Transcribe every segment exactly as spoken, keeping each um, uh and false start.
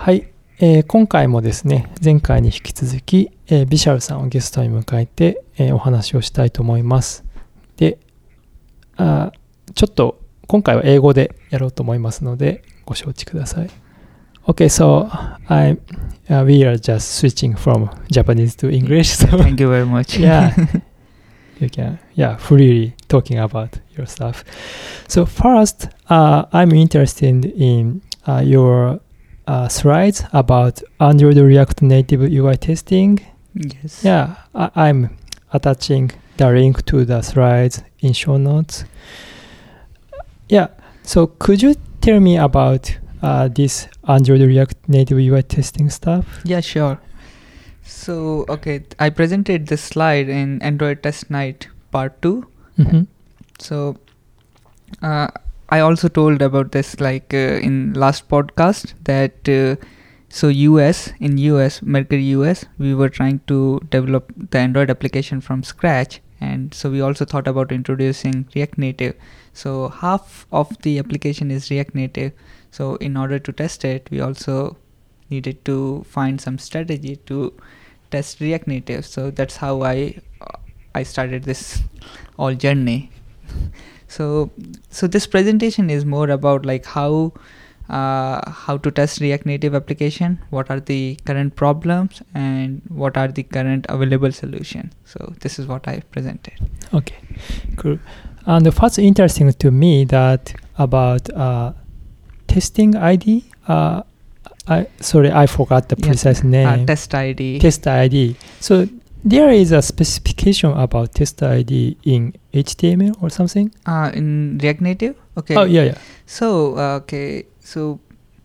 はい、えー今回もですね、前回に引き続き、えービシャルさんをゲストに迎えて、えーお話をしたいと思います。で、あーちょっと今回は英語でやろうと思いますので、ご承知ください。Okay, so I, uh, we are just switching from Japanese to English. So Thank you very much. yeah, you can, yeah, freely talking about your stuff. So first, uh, I'm interested in uh, your uh, slides about Android React Native U I testing. Yes. Yeah, I- I'm attaching the link to the slides in show notes. Yeah, so could you tell me about uh, this Android React Native U I testing stuff? Yeah, sure. So, okay, I presented this slide in Android Test Night Part two. Mhm. So, uh, I also told about this like uh, in last podcast that uh, so U S in U S Mercury U S we were trying to develop the Android application from scratch, and so we also thought about introducing React Native. So half of the application is React Native. So in order to test it, we also needed to find some strategy to test React Native. So that's how I uh, I started this all journey. So so this presentation is more about like how uh, how to test React Native application, what are the current problems, and what are the current available solution. So this is what I presented. Okay, cool. And what's interesting to me that about uh, testing I D. Uh, I sorry, I forgot the Yeah, precise name. Uh, test I D. Test I D. So there is a specification about test I D in H T M L or something. Uh, in React Native. Okay. Oh yeah, yeah. So uh, okay, so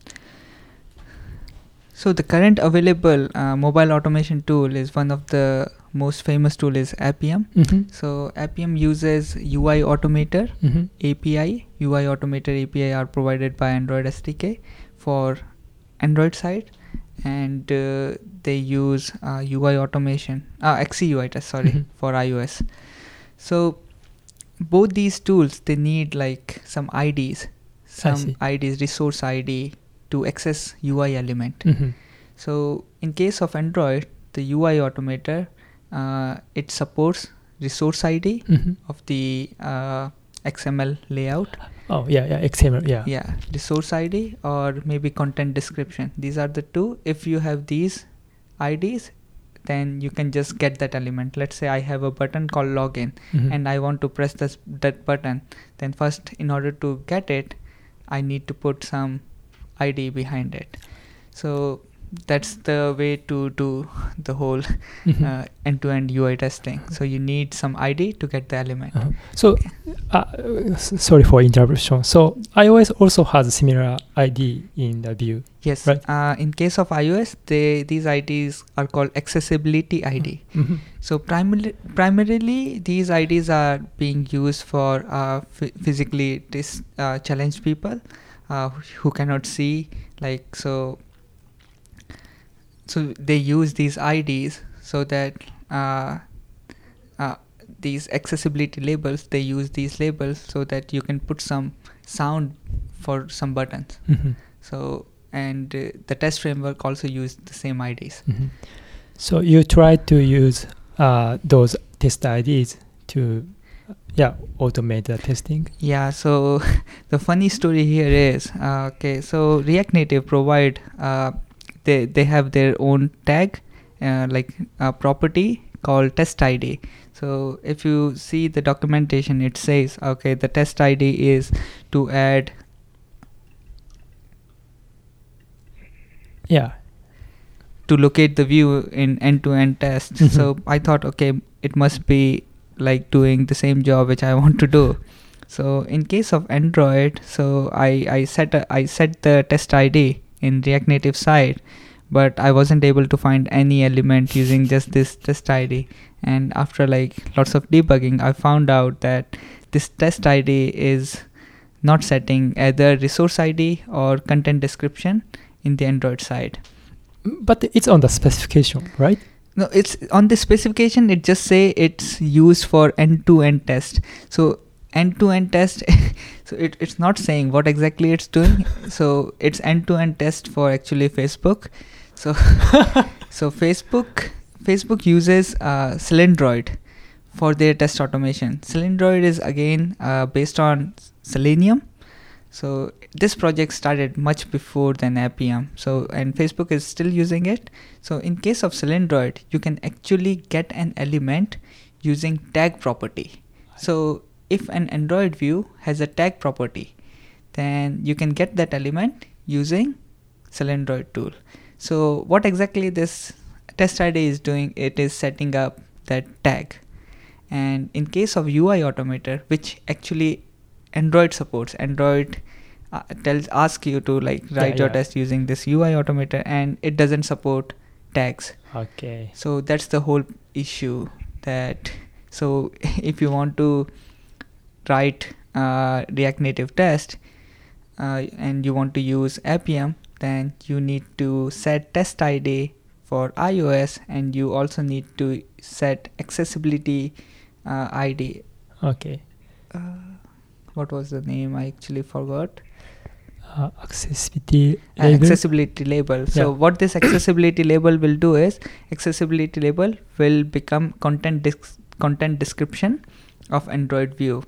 so the current available uh, mobile automation tool is one of the most famous tool is Appium. Mm-hmm. So Appium uses U I Automator Mm-hmm. A P I. U I Automator A P I are provided by Android S D K for Android side, and uh, they use uh, U I automation, uh, X C U I test, sorry, Mhm. for iOS. So both these tools, they need like some I Ds, some see. I Ds, resource I D to access U I element. Mm-hmm. So in case of Android, the U I Automator, uh, it supports resource I D Mm-hmm. of the uh, X M L layout. Oh yeah, yeah. X M L. Yeah. Yeah, resource I D or maybe content description. These are the two. If you have these I Ds, then you can just get that element. Let's say I have a button called login Mhm. and I want to press this that button. Then first, in order to get it, I need to put some I D behind it. So that's the way to do the whole Mhm. uh, end-to-end U I testing. So you need some I D to get the element. Uh-huh. So, uh, s- sorry for interruption. So iOS also has similar I D in the view. Yes. Right. Uh, in case of iOS, they these I Ds are called accessibility I D. Mm-hmm. So primarily, primarily these I Ds are being used for uh, f- physically dis- uh, challenged people uh, who cannot see. Like so, so they use these I Ds so that uh, uh, these accessibility labels. They use these labels so that you can put some sound for some buttons. Mm-hmm. So and uh, the test framework also used the same I Ds. Mm-hmm. So you try to use uh, those test I Ds to, uh, yeah, automate the testing. Yeah, so the funny story here is uh, okay, so React Native provide uh, they they have their own tag uh, like a property called test I D. So if you see the documentation, it says okay, the test I D is to add Yeah. to locate the view in end-to-end test. Mhm. So I thought, okay, it must be like doing the same job which I want to do. So in case of Android, so I I set a, I set the test I D in React Native side, but I wasn't able to find any element using just this test I D. And after like lots of debugging, I found out that this test I D is not setting either resource I D or content description in the Android side. But it's on the specification, right? No, it's on the specification. It just say it's used for end-to-end test. So end-to-end test. So it, it's not saying what exactly it's doing. So it's end-to-end test for actually Facebook. So so Facebook Facebook uses uh, Cylindroid for their test automation. Cylindroid is again uh, based on Selenium. So this project started much before than Appium. So and Facebook is still using it. So in case of Cylindroid, you can actually get an element using tag property. So if an Android view has a tag property, then you can get that element using Cylindroid tool. So what exactly this test I D is doing, it is setting up that tag. And in case of U I Automator, which actually Android supports, Android uh, tells ask you to like write yeah, your yeah. test using this U I Automator, and it doesn't support tags. Okay. So that's the whole issue. That so if you want to write uh, React Native test uh, and you want to use Appium, then you need to set test I D for iOS, and you also need to set accessibility uh, I D. Okay. Uh, what was the name? I actually forgot. Uh, accessibility Uh, label. accessibility label. So Yeah. what this accessibility label will do is, accessibility label will become content dis- content description of Android view.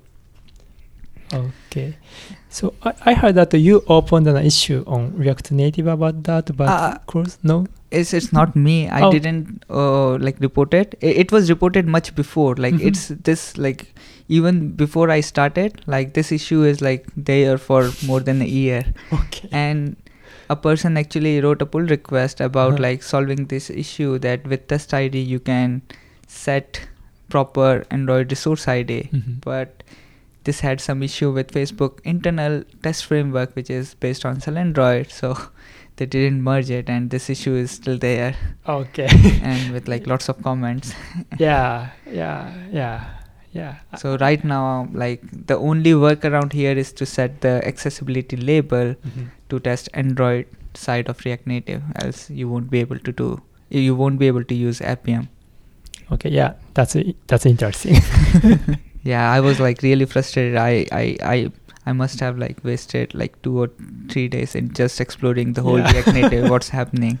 Okay. So I, I heard that you opened an issue on React Native about that, but Uh, course no. It's it's not me. I Oh. didn't uh, like report it. it. It was reported much before. Like Mhm. it's this like even before I started. Like this issue is like there for more than a year. Okay. And a person actually wrote a pull request about Uh-huh. like solving this issue, that with test I D you can set proper Android resource I D. Mhm. But this had some issue with Facebook internal test framework, which is based on Cylindroid. So they didn't merge it, and this issue is still there, Okay. and with like lots of comments. yeah, yeah, yeah, yeah. So right now, like the only workaround here is to set the accessibility label Mhm. to test Android side of React Native, else you won't be able to do you won't be able to use Appium. Okay, yeah, that's i- that's interesting. Yeah, I was like really frustrated. I I I, I must have like wasted like two or three days in just exploring the whole Yeah. React Native, what's happening.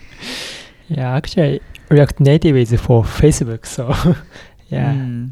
Yeah, actually, React Native is for Facebook, so yeah. Mm.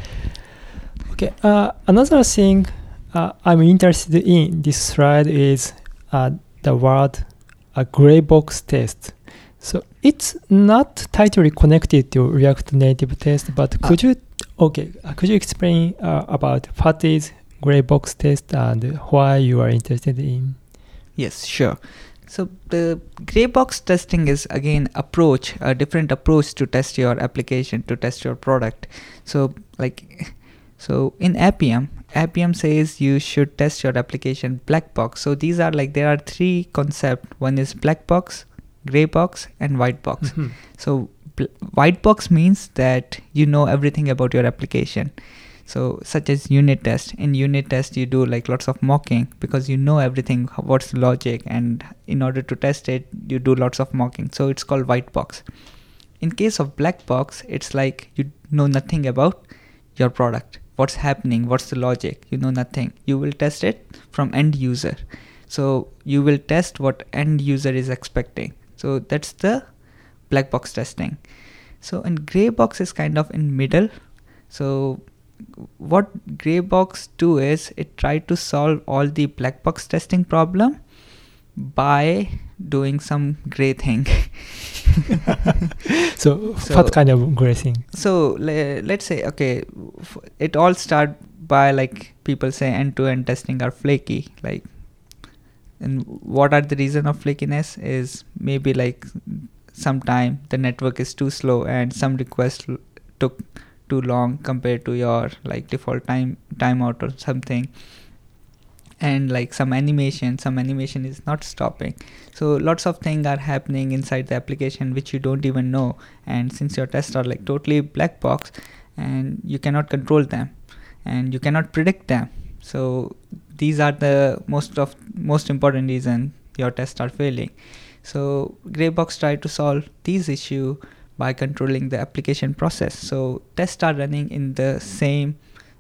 Okay. Uh, another thing uh, I'm interested in this slide is uh, the word a gray box test. So it's not tightly connected to React Native test, but could you okay? Uh, could you explain uh, about what is gray box test and why you are interested in? Yes, sure. So the gray box testing is again approach, a different approach to test your application, to test your product. So like, so in Appium, Appium says you should test your application black box. So these are like, there are three concepts. One is black box, gray box, and white box. Mhm. So bl- white box means that you know everything about your application. So such as unit test. In unit test, you do like lots of mocking because you know everything, h- what's the logic, and in order to test it, you do lots of mocking. So it's called white box. In case of black box, it's like you know nothing about your product. What's happening? What's the logic? You know nothing. You will test it from end user. So you will test what end user is expecting. So that's the black box testing. So and gray box is kind of in middle. So what gray box do is it try to solve all the black box testing problem by doing some gray thing. So, So- what kind of gray thing? So le- let's say, okay, f- it all start by like people say end-to-end testing are flaky. Like, and what are the reason of flakiness is maybe like sometime the network is too slow and some request l- took too long compared to your like default time timeout or something. And like some animation, some animation is not stopping. So lots of things are happening inside the application which you don't even know. And since your tests are like totally black box and you cannot control them and you cannot predict them. So these are the most of most important reason your tests are failing. So gray box try to solve these issue by controlling the application process. So tests are running in the same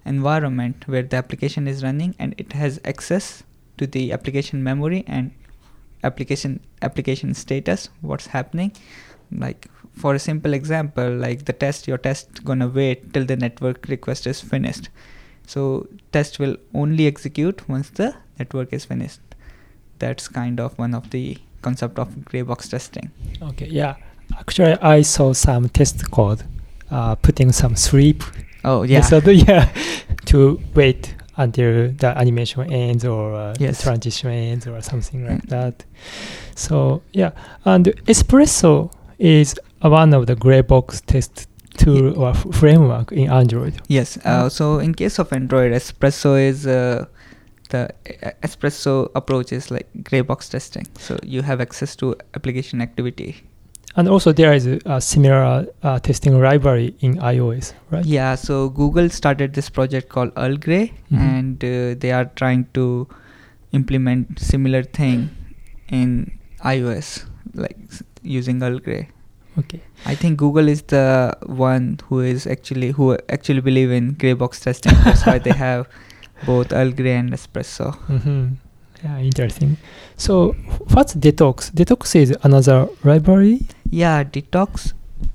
environment where the application is running, and it has access to the application memory and application application status, what's happening. Like for a simple example, like the test, your test gonna wait till the network request is finished. So test will only execute once the network is finished. That's kind of one of the concept of gray box testing. Okay, yeah. Actually, I saw some test code uh, putting some sleep Oh yeah. method, yeah, to wait until the animation ends or uh, Yes. the transition ends or something like that. So yeah, and Espresso is one of the gray box test tool or f- framework in Android. Yes. Uh, so in case of Android, Espresso is uh, the uh, Espresso approach is like gray box testing. So you have access to application activity. And also there is a, a similar uh, testing library in iOS, right? Yeah. So Google started this project called Earl Grey, Mhm. and uh, they are trying to implement similar thing in iOS, like s- using Earl Grey. Okay. I think Google is the one who is actually who actually believe in gray box testing. That's why they have both Earl Grey and Espresso. Mm-hmm. Yeah, interesting. So what's Detox? Detox is another library. Yeah, Detox.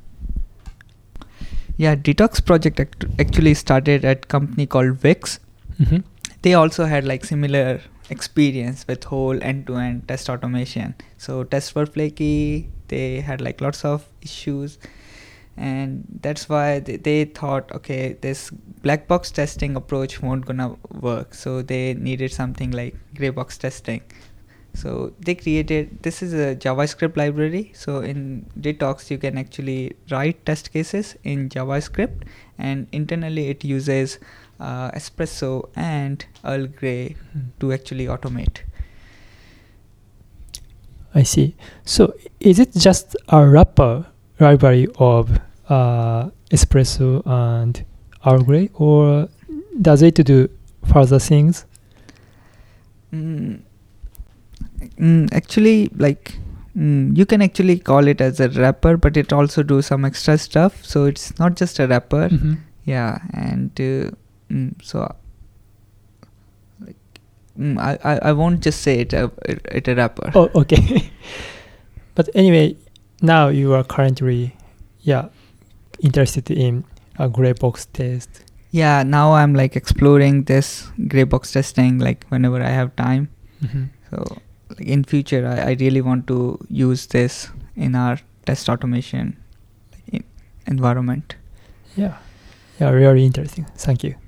Yeah, Detox project act- actually started at company called Wix. Mm-hmm. They also had like similar experience with whole end-to-end test automation. So tests were flaky. They had like lots of issues, and that's why they, they thought, okay, this black box testing approach won't gonna work. So they needed something like gray box testing. So they created, this is a JavaScript library. So in Detox, you can actually write test cases in JavaScript, and internally it uses uh, Espresso and Earl Grey to actually automate. I see. So is it just a wrapper library of uh, Espresso and Earl Grey, or does it do further things? Mm, mm, actually, like mm, you can actually call it as a wrapper, but it also do some extra stuff. So it's not just a wrapper. Mm-hmm. Yeah, and uh, mm, so like mm, I, I I won't just say it a it, it a wrapper. Oh, okay. But anyway, now you are currently, yeah, interested in a gray box test. Yeah, now I'm like exploring this gray box testing like whenever I have time. Mm-hmm. So like in future, I, I really want to use this in our test automation in environment. Yeah, yeah, really interesting. Thank you.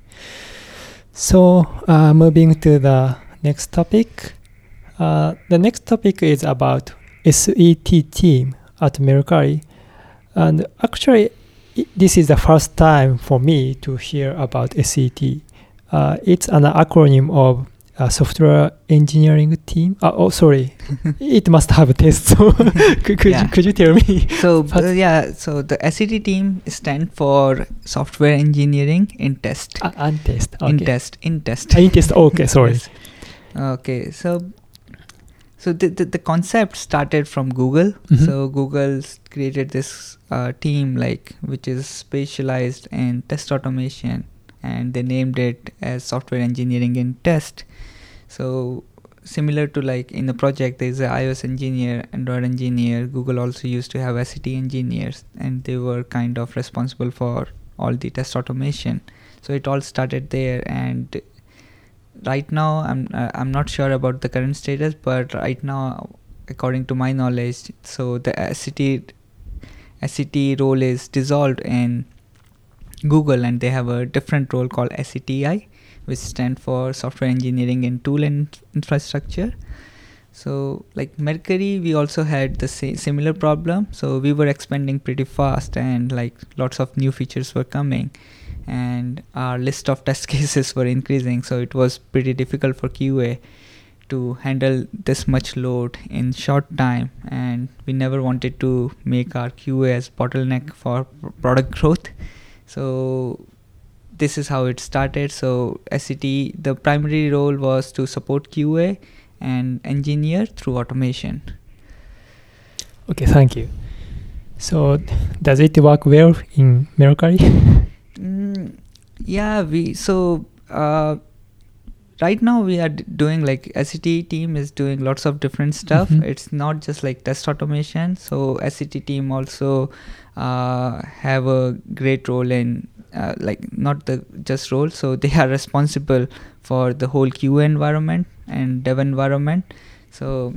So, uh, moving to the next topic. Uh, the next topic is about S E T team at Mercari. And actually, i- this is the first time for me to hear about S E T. Uh, it's an acronym of uh, Software Engineering Team. Uh, oh, sorry. It must have a test. So, could, could, Yeah. you, could you tell me? So But- uh, yeah, so the S E T team stand for Software Engineering in Test. Uh, and test. Okay. In test, in test. Uh, in test. Okay, sorry. Yes. Okay, so so the, the the concept started from Google. Mhm. So Google s- created this uh, team like which is specialized in test automation, and they named it as Software Engineering in Test. So similar to like in the project, there's an iOS engineer, Android engineer. Google also used to have S E T engineers, and they were kind of responsible for all the test automation. So it all started there, and right now I'm uh, I'm not sure about the current status, but right now, according to my knowledge, so the S E T S E T role is dissolved in Google, and they have a different role called S E T I, which stands for Software Engineering and Tool and Infrastructure. So like Mercari, we also had the sa- similar problem. So we were expanding pretty fast, and like lots of new features were coming, and our list of test cases were increasing. So it was pretty difficult for Q A to handle this much load in short time, and we never wanted to make our Q A as bottleneck for p- product growth. So this is how it started. So S E T, the primary role was to support Q A and engineer through automation. Okay, thank you. So, does it work well in Mercari? Mm, Yeah, we so uh, right now we are d- doing like S C T team is doing lots of different stuff. Mhm. It's not just like test automation. So S C T team also uh, have a great role in uh, like not the just role. So they are responsible for the whole Q A environment and dev environment. So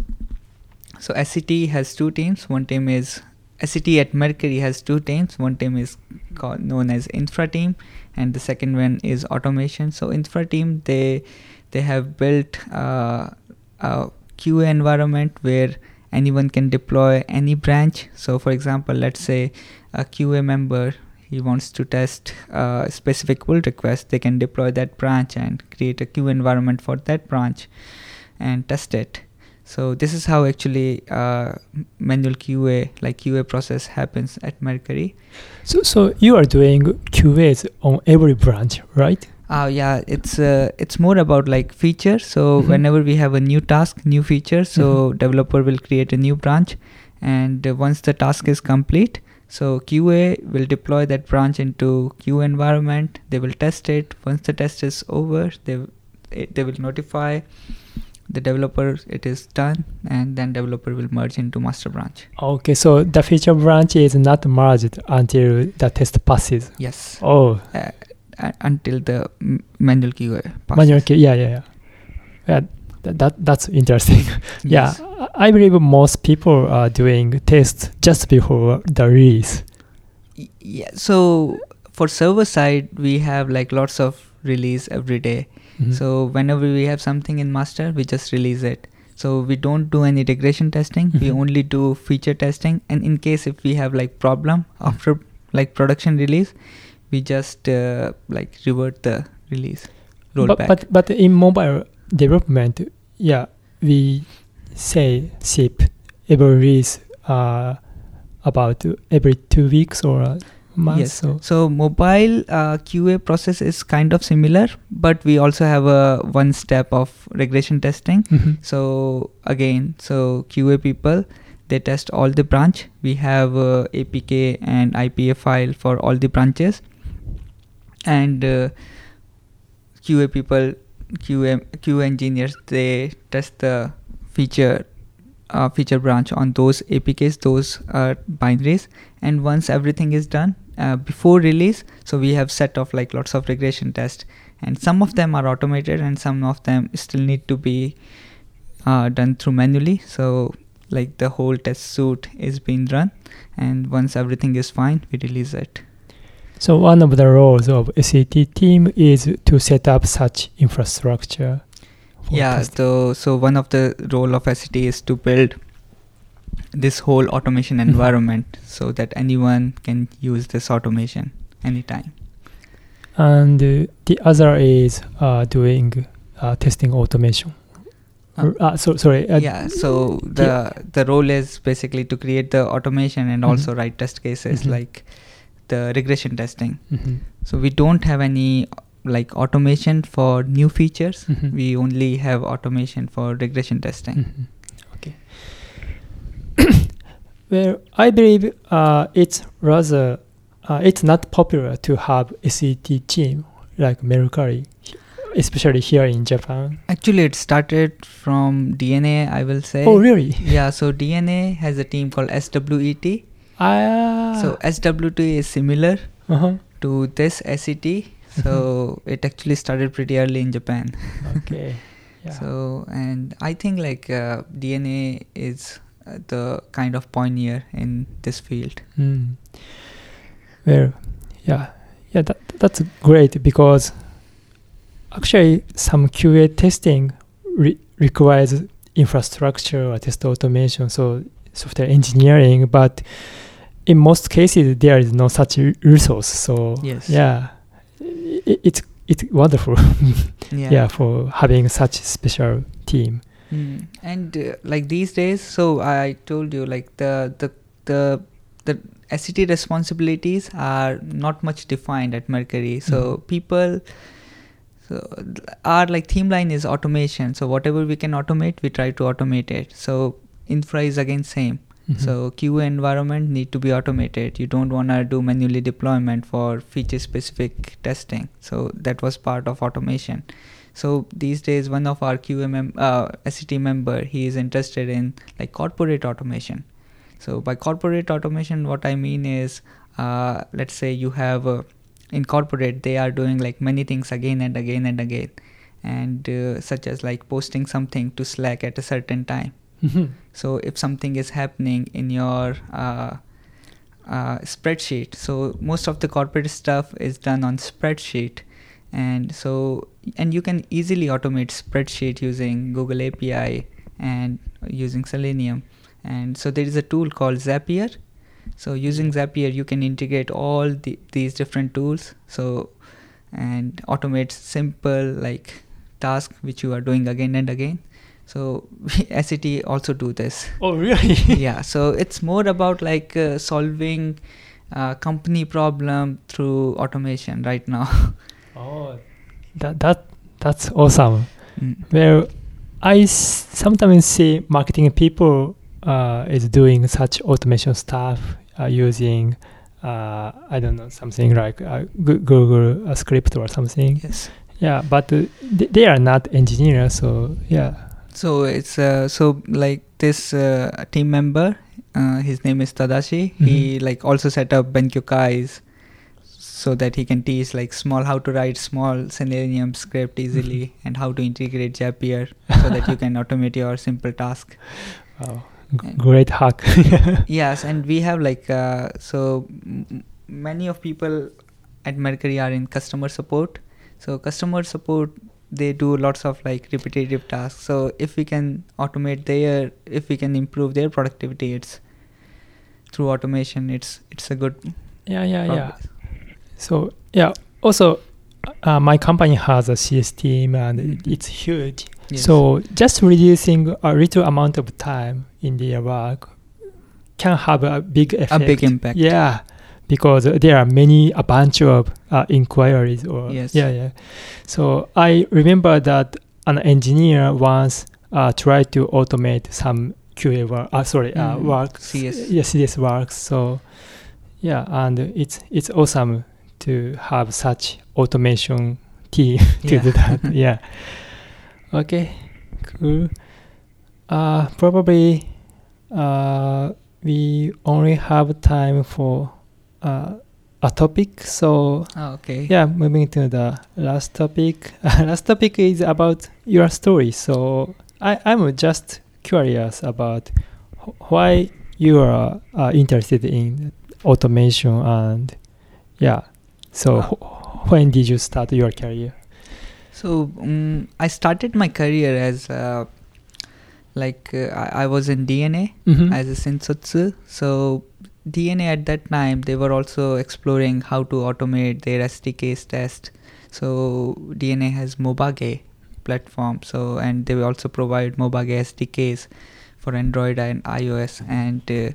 so S C T has two teams. One team is S C T at Mercury has two teams. One team is called known as infra team, and the second one is automation. So infra team they they have built uh, a Q A environment where anyone can deploy any branch. So for example, let's say a Q A member, he wants to test a specific pull request, they can deploy that branch and create a Q A environment for that branch and test it. So this is how actually uh, manual Q A, like Q A process happens at Mercury. So, so you are doing Q As on every branch, right? Uh, yeah, it's uh, it's more about like features. So Mhm. whenever we have a new task, new feature, so developer will create a new branch, and uh, once the task is complete, so Q A will deploy that branch into Q A environment. They will test it. Once the test is over, they it, they will notify the developer it is done, and then developer will merge into master branch. Okay, so the feature branch is not merged until the test passes. Yes, Oh, uh, uh, until the m- manual Q A passes. manual key. Yeah, yeah, yeah. Yeah, that, that that's interesting. Yes. Yeah, I I believe most people are doing tests just before the release. Y- yeah. So for server side, we have like lots of release every day. Mhm. So whenever we have something in master, we just release it. So we don't do any regression testing. We Mhm. only do feature testing. And in case if we have like problem after like production release, we just uh, like revert the release but, rollback. but but in mobile development, yeah, we say ship every release uh, about every two weeks or a month. Yes. So So mobile uh, Q A process is kind of similar, but we also have a one step of regression testing. Mhm. So again, so Q A people, they test all the branch. We have uh, A P K and I P A file for all the branches, and uh, Q A people, Q A Q A engineers, they test the feature uh, feature branch on those A P Ks, those uh, binaries, and once everything is done uh, before release, so we have set of like lots of regression tests, and some of them are automated and some of them still need to be uh, done through manually. So like the whole test suite is being run, and once everything is fine, we release it. So one of the roles of S C T team is to set up such infrastructure. for Yeah, testing. so so one of the role of S C T is to build this whole automation Mhm. environment so that anyone can use this automation anytime. And uh, the other is uh, doing uh, testing automation. Uh, R- uh, so sorry. Uh, yeah, so the the role is basically to create the automation and Mhm. also write test cases Mhm. like the regression testing. mhm, So we don't have any like automation for new features. mhm, We only have automation for regression testing. mhm. Okay. Well, I believe uh, it's rather uh, it's not popular to have S C T team like Mercari, especially here in Japan. Actually, it started from D N A, I will say. Oh, really? Yeah, so D N A has a team called S W E T. Ah. So S W E T is similar uh-huh. to this S C T. So it actually started pretty early in Japan. Okay. Yeah. So, and I think like uh, D N A is uh, the kind of pioneer in this field. Mm. Well, yeah, yeah, that, that's great because actually some Q A testing re- requires infrastructure or test automation, so software engineering, but in most cases there is no such re- resource. So Yes. yeah, i- it's it's wonderful. Yeah. yeah, for having such special team. Mm. And uh, like these days, so I told you like the the the the S C T responsibilities are not much defined at Mercury. So Mhm. people, so our like theme line is automation. So whatever we can automate, we try to automate it. So infra is again same. Mhm. So Q A environment need to be automated. You don't want to do manually deployment for feature specific testing. So that was part of automation. So these days, one of our Q A mem- uh, S C T member, he is interested in like corporate automation. So by corporate automation, what I mean is, uh, let's say you have uh, in corporate, they are doing like many things again and again and again, and uh, such as like posting something to Slack at a certain time. Mhm. So if something is happening in your uh, uh, spreadsheet, so most of the corporate stuff is done on spreadsheet, and so and you can easily automate spreadsheet using Google A P I and using Selenium. And so there is a tool called Zapier. So using Zapier, you can integrate all the, these different tools. So and automate simple like tasks which you are doing again and again. So S C T also do this. Oh, really? Yeah. So it's more about like uh, solving uh, company problem through automation right now. Oh, that that that's awesome. Mm. Well, I s- sometimes see marketing people uh, is doing such automation stuff uh, using uh, I don't know, something like uh, Gu- Google uh, script or something. Yes. Yeah, but uh, th- they are not engineers, so yeah. So it's uh, so like this uh, team member, uh, his name is Tadashi. Mm-hmm. He like also set up Benkyukais so that he can teach like small how to write small Selenium script easily Mm-hmm. and how to integrate Zapier so that you can automate your simple task. Wow. G- great hack. Yes, and we have like uh, so m- many of people at Mercury are in customer support. So customer support, they do lots of like repetitive tasks. So if we can automate their, if we can improve their productivity, it's through automation. It's it's a good Yeah, yeah, yeah. progress. So yeah. Also, uh, my company has a C S team and Mhm. it's huge. Yes. So just reducing a little amount of time in their work can have a big effect. a big impact. Yeah, because there are many, a bunch of uh, inquiries. Or Yes. yeah, yeah. So I remember that an engineer once uh, tried to automate some Q A work. Uh, sorry, uh, Mhm. work. C S. Yeah, C S works. So yeah, and it's it's awesome to have such automation team to Yeah. do that. Yeah. Okay, cool. Uh, probably uh, we only have time for uh, a topic. So Oh, okay. yeah, moving to the last topic. Last topic is about your story. So I, I'm just curious about wh- why you are uh, interested in automation and yeah. So Uh, wh- when did you start your career? So um, I started my career as uh, like uh, I, I was in D N A Mhm. as a Shinsutsu. So D N A at that time, they were also exploring how to automate their S D Ks test. So D N A has Mobage platform. So and they will also provide Mobage S D Ks for Android and iOS. And uh,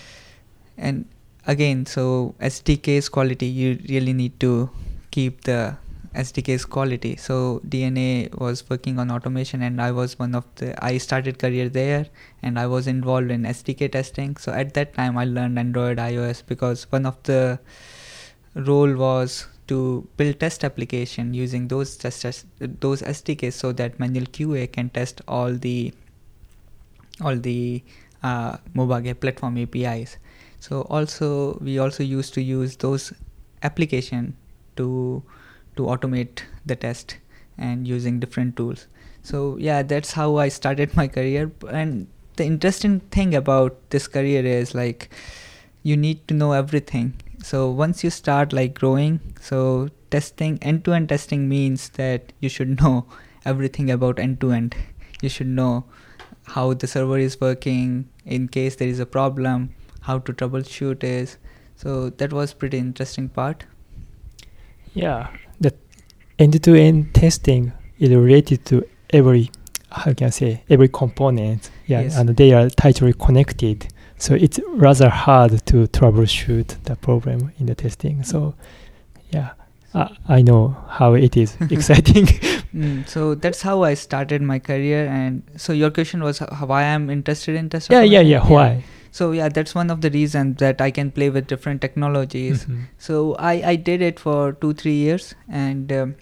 and again, so S D Ks quality, you really need to keep the S D K's quality. So D N A was working on automation, and I was one of the I started career there, and I was involved in S D K testing. So at that time I learned Android, iOS, because one of the role was to build test application using those test, test those S D Ks so that manual Q A can test all the all the uh, Mobage platform A P Is. So also we also used to use those application to to automate the test and using different tools. So yeah, that's how I started my career. And the interesting thing about this career is like you need to know everything. So once you start like growing, so testing, end-to-end testing means that you should know everything about end-to-end. You should know how the server is working in case there is a problem, how to troubleshoot is. So that was pretty interesting part. Yeah, the end-to-end testing is related to every, how can I say, every component. Yeah, Yes. and they are tightly connected. So it's rather hard to troubleshoot the problem in the testing. So yeah, I, I know how it is exciting. Mm, so that's how I started my career. And so your question was h- why I'm interested in test yeah, yeah, automation? yeah. Why? So yeah, that's one of the reasons that I can play with different technologies. Mhm. So I, I did it for two three years, and um,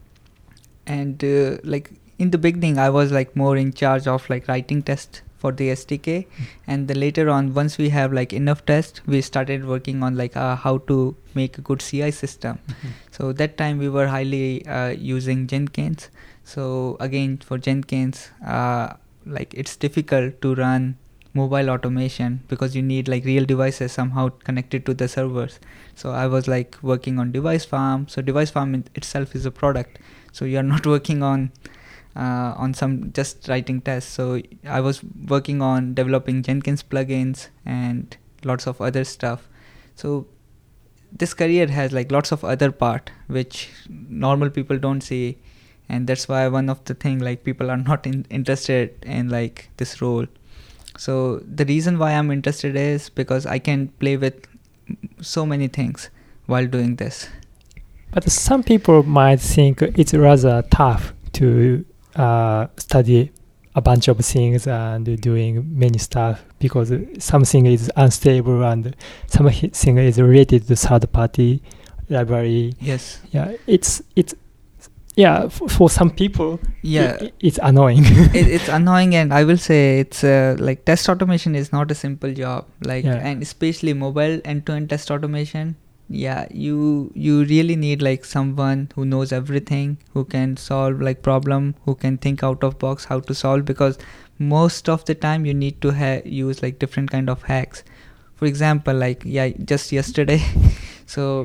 and uh, like in the beginning I was like more in charge of like writing tests for the S D K, Mm. and then later on, once we have like enough tests, we started working on like uh, how to make a good C I system. Mhm. So that time we were highly uh, using Jenkins. So again, for Jenkins, uh, like it's difficult to run mobile automation because you need like real devices somehow connected to the servers. So I was like working on Device Farm. So Device Farm in itself is a product. So you are not working on uh, on some just writing tests. So I was working on developing Jenkins plugins and lots of other stuff. So this career has like lots of other part which normal people don't see, and that's why one of the thing like people are not in, interested in like this role. So the reason why I'm interested is because I can play with so many things while doing this. But some people might think it's rather tough to uh, study a bunch of things and doing many stuff because something is unstable and something is related to third party library. Yes. Yeah, it's it's yeah for, for some people. Yeah, it, it's annoying. it, it's annoying, and I will say it's uh, like test automation is not a simple job. Like Yeah. and especially mobile end-to-end test automation. Yeah, you you really need like someone who knows everything, who can solve like problem, who can think out of box how to solve, because most of the time you need to ha- use like different kind of hacks. For example, like yeah, just yesterday, so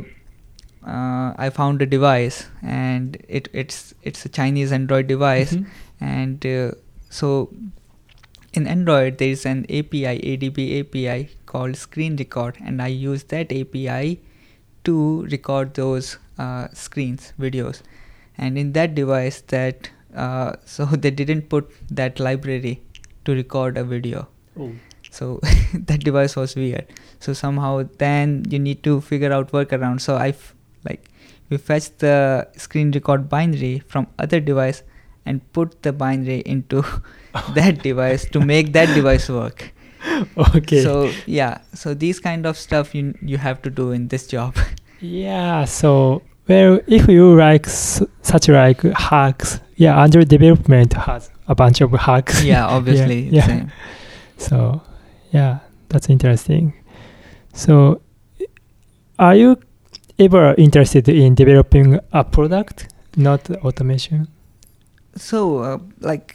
uh, I found a device, and it it's it's a Chinese Android device, Mhm. and uh, so in Android there is an A P I, A D B A P I called Screen Record, and I use that A P I to record those uh, screens, videos. And in that device, that uh, so they didn't put that library to record a video. Oh. So that device was weird. So somehow then you need to figure out workaround. So I f- like we fetch the screen record binary from other device and put the binary into that device to make that device work. Okay. So yeah, so these kind of stuff you you have to do in this job. Yeah, so well, if you like s- such like hacks, yeah, Android development has a bunch of hacks. Yeah, obviously. yeah. Same. So yeah, that's interesting. So are you ever interested in developing a product, not automation? So uh, like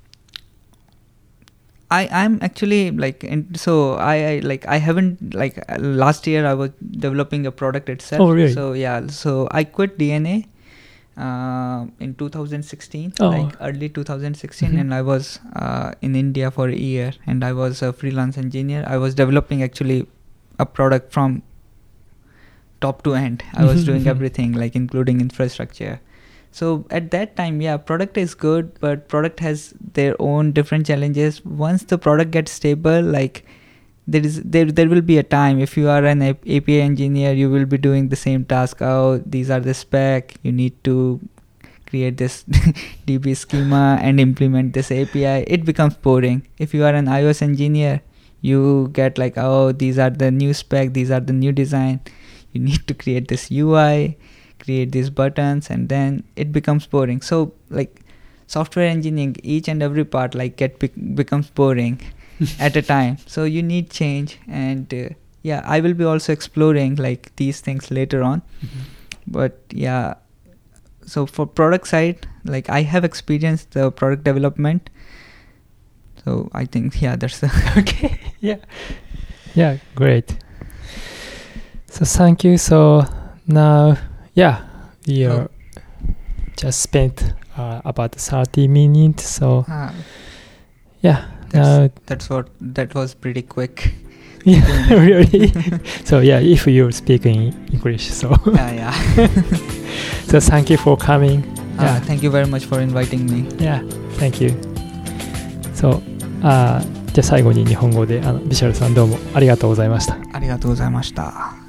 I I'm actually like in, so I, I like I haven't like uh, last year I was developing a product itself. Oh, really? So yeah, so I quit D N A uh, in two thousand sixteen, Oh. like early two thousand sixteen, Mhm. and I was uh, in India for a year, and I was a freelance engineer. I was developing actually a product from top to end. I was doing everything, like including infrastructure. So at that time, yeah, product is good, but product has their own different challenges. Once the product gets stable, like there is there there will be a time, if you are an A P I engineer, you will be doing the same task. Oh, these are the spec. You need to create this D B schema and implement this A P I. It becomes boring. If you are an iOS engineer, you get like, oh, these are the new spec. These are the new design. You need to create this U I, create these buttons, and then it becomes boring. So like software engineering, each and every part like get bec- becomes boring at a time. So you need change, and uh, yeah, I will be also exploring like these things later on. Mhm. But yeah, so for product side, like I have experienced the product development. So I think yeah, that's the Okay. Yeah. Yeah. Great. So thank you. So now, yeah, we are just spent uh, about thirty minutes. So ah, yeah, that's, now that's what that was pretty quick. yeah, really. So yeah, if you speak in English, so Yeah, yeah. so thank you for coming. Ah, Yeah, thank you very much for inviting me. yeah, thank you. So あーじゃあ最後に日本語であのビシャルさんどうもありがとうございました。 ありがとうございました。